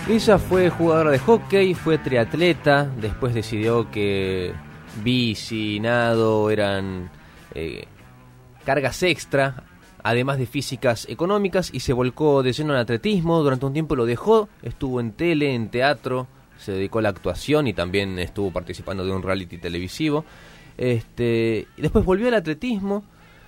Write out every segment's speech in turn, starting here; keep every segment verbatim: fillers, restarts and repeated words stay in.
Ella fue jugadora de hockey, fue triatleta, después decidió que bici, nado eran eh, cargas extra, además de físicas económicas, y se volcó de lleno en atletismo. Durante un tiempo lo dejó, estuvo en tele, en teatro, se dedicó a la actuación y también estuvo participando de un reality televisivo. Este, y después volvió al atletismo,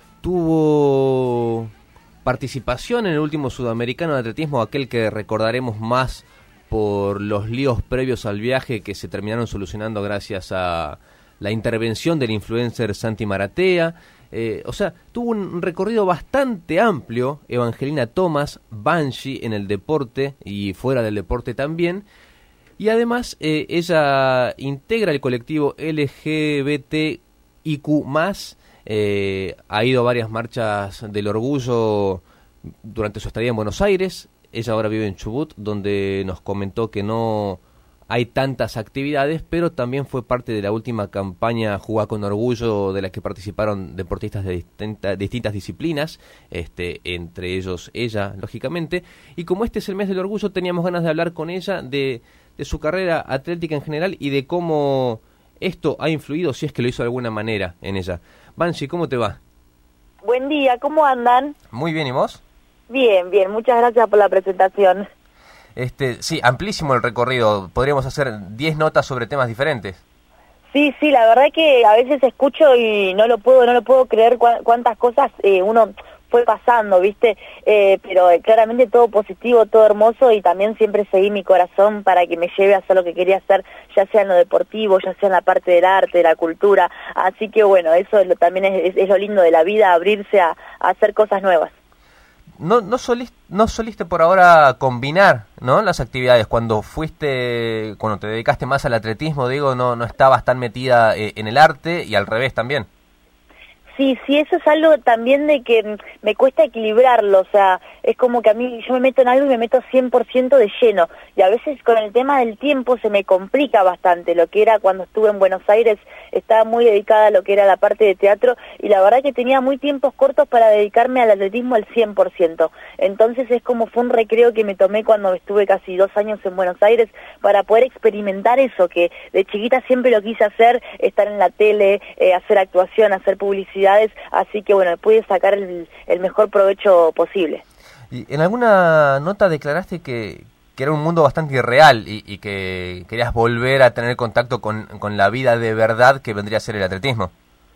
tuvo participación en el último sudamericano de atletismo, aquel que recordaremos más por los líos previos al viaje que se terminaron solucionando gracias a la intervención del influencer Santi Maratea. Eh, o sea, tuvo un recorrido bastante amplio, Evangelina Thomas, Banshee en el deporte y fuera del deporte también. Y además eh, ella integra el colectivo L G B T I Q más, eh, ha ido a varias marchas del orgullo durante su estadía en Buenos Aires. Ella ahora vive en Chubut, donde nos comentó que no hay tantas actividades, pero también fue parte de la última campaña Jugá con Orgullo, de la que participaron deportistas de distinta, distintas disciplinas, este, entre ellos ella, lógicamente. Y como este es el mes del orgullo, teníamos ganas de hablar con ella de, de su carrera atlética en general y de cómo esto ha influido, si es que lo hizo de alguna manera, en ella. Banshee, ¿cómo te va? Buen día, ¿cómo andan? Muy bien, ¿y vos? Bien, bien, muchas gracias por la presentación. Este, sí, amplísimo el recorrido. Podríamos hacer diez notas sobre temas diferentes. Sí, sí, la verdad que a veces escucho y no lo puedo, no lo puedo creer cu cuántas cosas eh, uno fue pasando, ¿viste? Eh, pero eh, claramente todo positivo, todo hermoso, y también siempre seguí mi corazón para que me lleve a hacer lo que quería hacer, ya sea en lo deportivo, ya sea en la parte del arte, de la cultura. Así que bueno, eso lo, también es, es, es lo lindo de la vida, abrirse a, a hacer cosas nuevas. No, no, soliste, no soliste por ahora combinar, ¿no?, las actividades. Cuando fuiste, cuando te dedicaste más al atletismo, digo, no, no estabas tan metida eh, en el arte, y al revés también. Sí, sí, eso es algo también de que me cuesta equilibrarlo, o sea, es como que a mí yo me meto en algo y me meto cien por ciento de lleno, y a veces con el tema del tiempo se me complica bastante. Lo que era cuando estuve en Buenos Aires, estaba muy dedicada a lo que era la parte de teatro, y la verdad que tenía muy tiempos cortos para dedicarme al atletismo al cien por ciento, entonces es como fue un recreo que me tomé cuando estuve casi dos años en Buenos Aires, para poder experimentar eso, que de chiquita siempre lo quise hacer, estar en la tele, eh, hacer actuación, hacer publicidad. Así que bueno, pude sacar el, el mejor provecho posible. Y en alguna nota declaraste que, que era un mundo bastante irreal y, y que querías volver a tener contacto con, con la vida de verdad que vendría a ser el atletismo.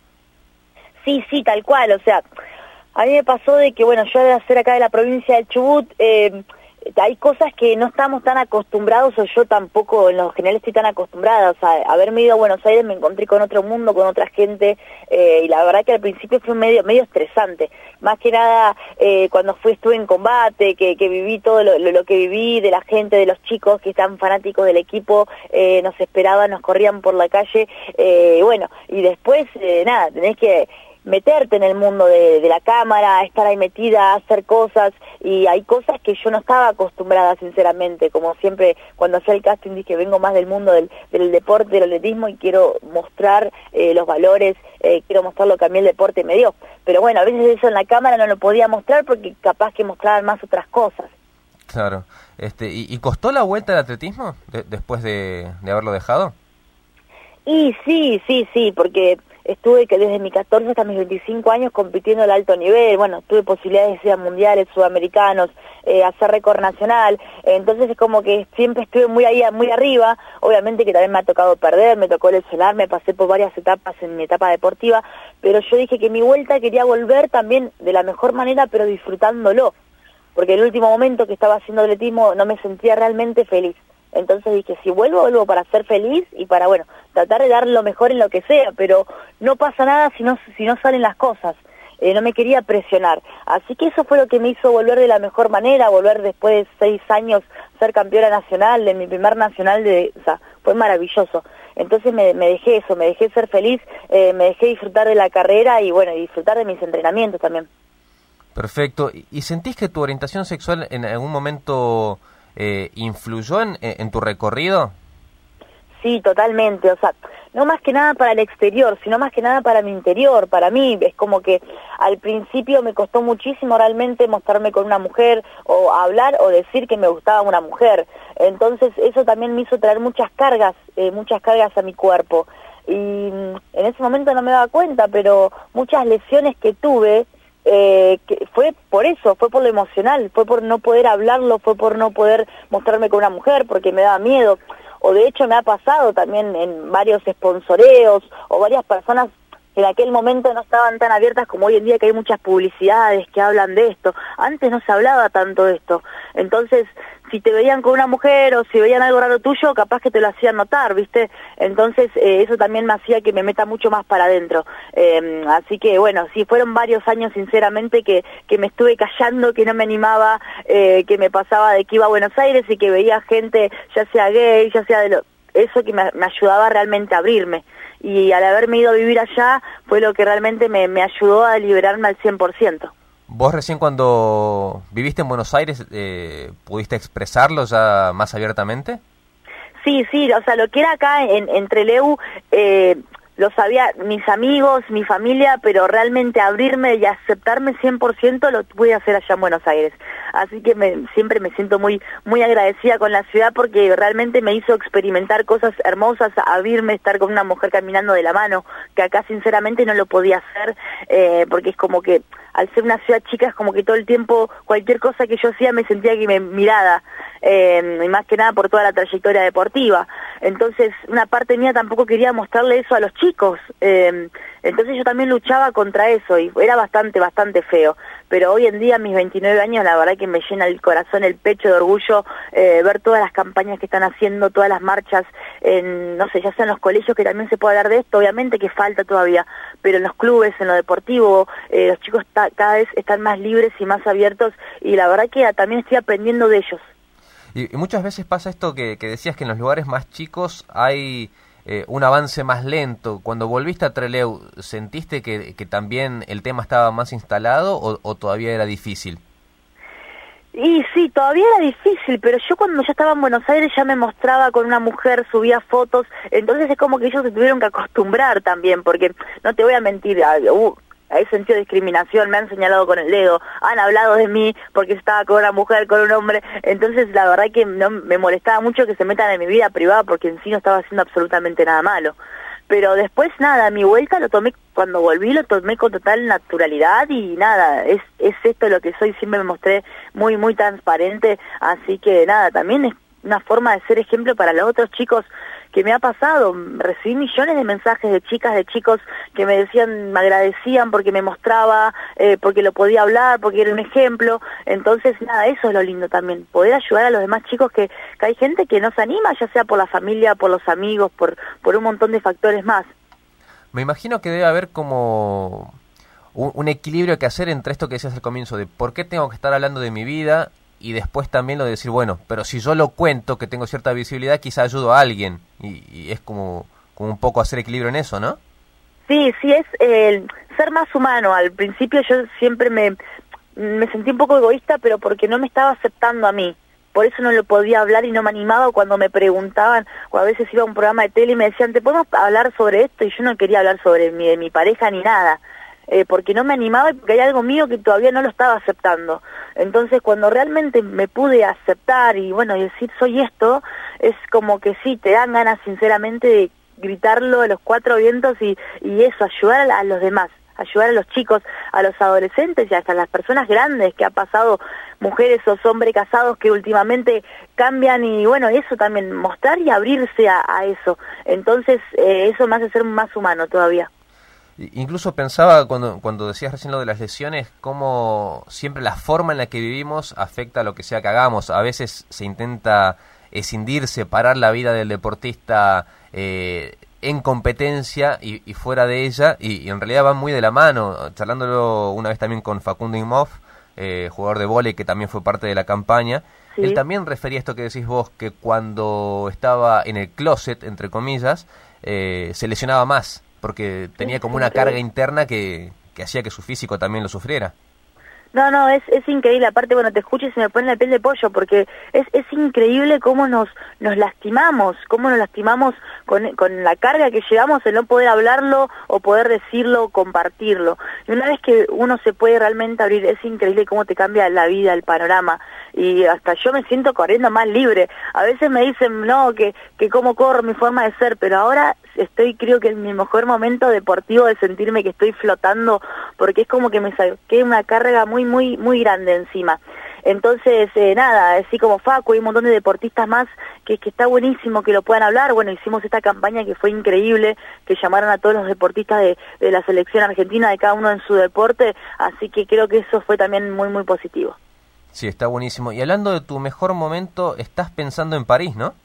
Sí, sí, tal cual. O sea, a mí me pasó de que, bueno, yo al ser acá de la provincia de Chubut, eh, hay cosas que no estamos tan acostumbrados, o yo tampoco en lo general estoy tan acostumbrada. O sea, haberme ido a Buenos Aires me encontré con otro mundo, con otra gente, eh, y la verdad que al principio fue medio medio estresante. Más que nada eh, cuando fui estuve en combate, que, que viví todo lo, lo, lo que viví, de la gente, de los chicos que están fanáticos del equipo, eh, nos esperaban, nos corrían por la calle, eh, bueno, y después, eh, nada, tenés que meterte en el mundo de, de la cámara, estar ahí metida, hacer cosas, y hay cosas que yo no estaba acostumbrada, sinceramente. Como siempre, cuando hacía el casting dije, vengo más del mundo del, del deporte, del atletismo, y quiero mostrar eh, los valores, eh, quiero mostrar lo que a mí el deporte me dio. Pero bueno, a veces eso en la cámara no lo podía mostrar porque capaz que mostraban más otras cosas. Claro. Este, ¿y, y costó la vuelta al atletismo de, después de, de haberlo dejado? Y sí, sí, sí, porque estuve que desde mis catorce hasta mis veinticinco años compitiendo al alto nivel. Bueno, tuve posibilidades de ir a mundiales, sudamericanos, eh, hacer récord nacional, entonces es como que siempre estuve muy ahí, muy arriba. Obviamente que también me ha tocado perder, me tocó lesionarme, pasé por varias etapas en mi etapa deportiva, pero yo dije que mi vuelta quería volver también de la mejor manera, pero disfrutándolo, porque el último momento que estaba haciendo atletismo no me sentía realmente feliz. Entonces dije, si vuelvo, vuelvo para ser feliz y para, bueno, tratar de dar lo mejor en lo que sea, pero no pasa nada si no, si no salen las cosas. Eh, no me quería presionar. Así que eso fue lo que me hizo volver de la mejor manera, volver después de seis años, ser campeona nacional, de mi primer nacional, de, o sea, fue maravilloso. Entonces me, me dejé eso, me dejé ser feliz, eh, me dejé disfrutar de la carrera y, bueno, y disfrutar de mis entrenamientos también. Perfecto. ¿Y sentís que tu orientación sexual en algún momento eh, influyó en, en tu recorrido? Sí, totalmente, o sea, no más que nada para el exterior, sino más que nada para mi interior. Para mí es como que al principio me costó muchísimo realmente mostrarme con una mujer, o hablar o decir que me gustaba una mujer. Entonces eso también me hizo traer muchas cargas, eh, muchas cargas a mi cuerpo. Y en ese momento no me daba cuenta, pero muchas lesiones que tuve, eh, que fue por eso, fue por lo emocional, fue por no poder hablarlo, fue por no poder mostrarme con una mujer, porque me daba miedo. O de hecho me ha pasado también en varios sponsoreos, o varias personas que en aquel momento no estaban tan abiertas como hoy en día, que hay muchas publicidades que hablan de esto. Antes no se hablaba tanto de esto. Entonces, si te veían con una mujer o si veían algo raro tuyo, capaz que te lo hacían notar, ¿viste? Entonces, eh, eso también me hacía que me meta mucho más para adentro. Eh, así que, bueno, sí, fueron varios años, sinceramente, que, que me estuve callando, que no me animaba, eh, que me pasaba de que iba a Buenos Aires y que veía gente, ya sea gay, ya sea de lo... Eso que me, me ayudaba realmente a abrirme. Y al haberme ido a vivir allá fue lo que realmente me, me ayudó a liberarme al cien por ciento. ¿Vos recién cuando viviste en Buenos Aires eh, pudiste expresarlo ya más abiertamente? Sí, sí, o sea, lo que era acá en, en Trelew, eh, lo sabía mis amigos, mi familia, pero realmente abrirme y aceptarme cien por ciento lo pude hacer allá en Buenos Aires. Así que me, siempre me siento muy muy agradecida con la ciudad porque realmente me hizo experimentar cosas hermosas, abrirme, estar con una mujer caminando de la mano, que acá sinceramente no lo podía hacer, eh, porque es como que al ser una ciudad chica es como que todo el tiempo cualquier cosa que yo hacía me sentía que me miraba, eh, y más que nada por toda la trayectoria deportiva. Entonces una parte mía tampoco quería mostrarle eso a los chicos, eh, entonces yo también luchaba contra eso y era bastante, bastante feo. Pero hoy en día, a mis veintinueve años, la verdad que me llena el corazón, el pecho de orgullo, eh, ver todas las campañas que están haciendo, todas las marchas, en, no sé, ya sea en los colegios, que también se puede hablar de esto, obviamente que falta todavía, pero en los clubes, en lo deportivo, eh, los chicos ta, cada vez están más libres y más abiertos, y la verdad que también estoy aprendiendo de ellos. Y, y muchas veces pasa esto que, que decías, que en los lugares más chicos hay... Eh, un avance más lento. Cuando volviste a Trelew, ¿sentiste que, que también el tema estaba más instalado o, o todavía era difícil? Y sí, todavía era difícil, pero yo cuando ya estaba en Buenos Aires ya me mostraba con una mujer, subía fotos, entonces es como que ellos se tuvieron que acostumbrar también, porque no te voy a mentir, uh, he sentido discriminación, me han señalado con el dedo, han hablado de mí porque estaba con una mujer, con un hombre, entonces la verdad que no, me molestaba mucho que se metan en mi vida privada porque en sí no estaba haciendo absolutamente nada malo. Pero después nada, mi vuelta lo tomé, cuando volví lo tomé con total naturalidad y nada, es, es esto lo que soy, siempre me mostré muy, muy transparente, así que nada, también es una forma de ser ejemplo para los otros chicos que me ha pasado. Recibí millones de mensajes de chicas, de chicos que me decían, me agradecían porque me mostraba, eh, porque lo podía hablar, porque era un ejemplo. Entonces, nada, eso es lo lindo también, poder ayudar a los demás chicos, que, que hay gente que no se anima, ya sea por la familia, por los amigos, por, por un montón de factores más. Me imagino que debe haber como un, un equilibrio que hacer entre esto que decías al comienzo, de por qué tengo que estar hablando de mi vida, y después también lo de decir, bueno, pero si yo lo cuento, que tengo cierta visibilidad, quizá ayudo a alguien. Y, y es como, como un poco hacer equilibrio en eso, ¿no? Sí, sí, es eh, ser más humano. Al principio yo siempre me, me sentí un poco egoísta, pero porque no me estaba aceptando a mí. Por eso no lo podía hablar y no me animaba cuando me preguntaban, o a veces iba a un programa de tele y me decían, ¿te podemos hablar sobre esto? Y yo no quería hablar sobre mi, de mi pareja ni nada. Eh, porque no me animaba y porque hay algo mío que todavía no lo estaba aceptando. Entonces cuando realmente me pude aceptar y bueno, y decir soy esto, es como que sí, te dan ganas sinceramente de gritarlo a los cuatro vientos y, y eso, ayudar a, a los demás, ayudar a los chicos, a los adolescentes y hasta a las personas grandes que ha pasado, mujeres o hombres casados que últimamente cambian y bueno, eso también, mostrar y abrirse a, a eso. Entonces eh, eso me hace ser más humano todavía. Incluso pensaba cuando cuando decías recién lo de las lesiones, cómo siempre la forma en la que vivimos afecta a lo que sea que hagamos. A veces se intenta escindir, separar la vida del deportista eh, en competencia y, y fuera de ella, y, y en realidad van muy de la mano. Charlándolo una vez también con Facundo Imhoff, eh, jugador de vóley que también fue parte de la campaña, sí. Él también refería esto que decís vos, que cuando estaba en el closet, entre comillas, eh, se lesionaba más, porque tenía como una carga interna que, que hacía que su físico también lo sufriera. No, no, es, es increíble. Aparte, bueno, te escucho y se me pone la piel de pollo, porque es, es increíble cómo nos, nos lastimamos, cómo nos lastimamos con, con la carga que llevamos, el no poder hablarlo o poder decirlo o compartirlo. Y una vez que uno se puede realmente abrir, es increíble cómo te cambia la vida, el panorama. Y hasta yo me siento corriendo más libre. A veces me dicen, no, que, que cómo corro, mi forma de ser, pero ahora estoy, creo que en mi mejor momento deportivo de sentirme que estoy flotando, porque es como que me saqué una carga muy, muy, muy grande encima. Entonces, eh, nada, así como Facu y un montón de deportistas más, que, que está buenísimo que lo puedan hablar. Bueno, hicimos esta campaña que fue increíble, que llamaron a todos los deportistas de, de la selección argentina, de cada uno en su deporte, así que creo que eso fue también muy, muy positivo. Sí, está buenísimo. Y hablando de tu mejor momento, estás pensando en París, ¿no?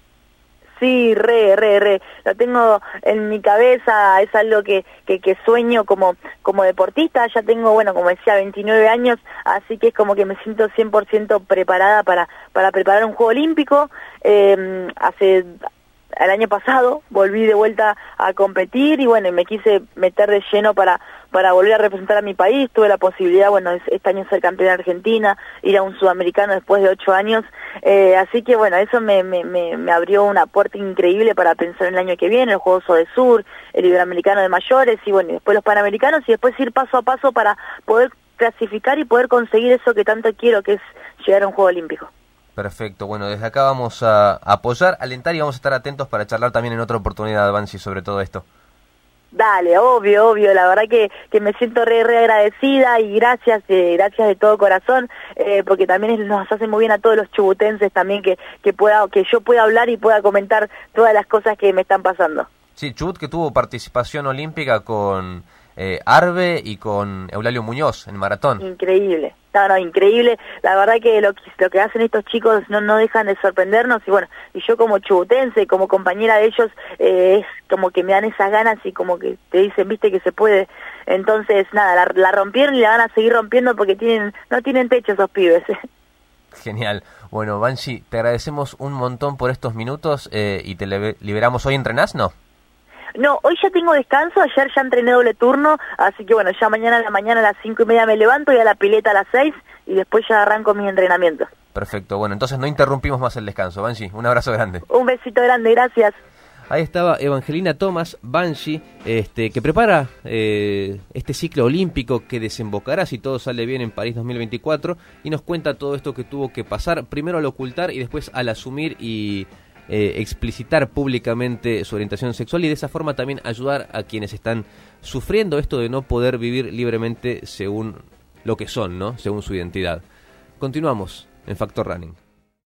Sí, re, re, re, lo tengo en mi cabeza, es algo que, que, que sueño como, como deportista. Ya tengo, bueno, como decía, veintinueve años, así que es como que me siento cien por ciento preparada para, para preparar un Juego Olímpico. Eh, hace... El año pasado volví de vuelta a competir y bueno, y me quise meter de lleno para para volver a representar a mi país. Tuve la posibilidad, bueno, este año ser campeona argentina, ir a un sudamericano después de ocho años, eh, así que bueno, eso me, me, me, me abrió una puerta increíble para pensar en el año que viene, el Juegos Sur, el Iberoamericano de mayores y bueno, y después los Panamericanos y después ir paso a paso para poder clasificar y poder conseguir eso que tanto quiero, que es llegar a un Juego Olímpico. Perfecto, bueno, desde acá vamos a apoyar, alentar y vamos a estar atentos para charlar también en otra oportunidad, Bansi, sobre todo esto. Dale, obvio, obvio, la verdad que, que me siento re, re agradecida y gracias, eh, gracias de todo corazón, eh, porque también nos hace muy bien a todos los chubutenses también que, que, pueda, que yo pueda hablar y pueda comentar todas las cosas que me están pasando. Sí, Chubut que tuvo participación olímpica con eh, Arbe y con Eulalio Muñoz en maratón. Increíble. No, no, increíble. La verdad que lo, que lo que hacen estos chicos no, no dejan de sorprendernos y bueno, y yo como chubutense, como compañera de ellos, eh, es como que me dan esas ganas y como que te dicen, viste que se puede. Entonces, nada, la, la rompieron y la van a seguir rompiendo porque tienen no tienen techo esos pibes. Genial. Bueno, Bansi, te agradecemos un montón por estos minutos eh, y te liberamos. ¿Hoy entrenás, no? No, hoy ya tengo descanso, ayer ya entrené doble turno, así que bueno, ya mañana a la mañana a las cinco y media me levanto y a la pileta a las seis y después ya arranco mis entrenamientos. Perfecto, bueno, entonces no interrumpimos más el descanso. Bansi, un abrazo grande. Un besito grande, gracias. Ahí estaba Evangelina Thomas, Bansi, este, que prepara eh, este ciclo olímpico que desembocará, si todo sale bien, en París dos mil veinticuatro, y nos cuenta todo esto que tuvo que pasar, primero al ocultar y después al asumir y eh, explicitar públicamente su orientación sexual, y de esa forma también ayudar a quienes están sufriendo esto de no poder vivir libremente según lo que son, ¿no? Según su identidad. Continuamos en Factor Running.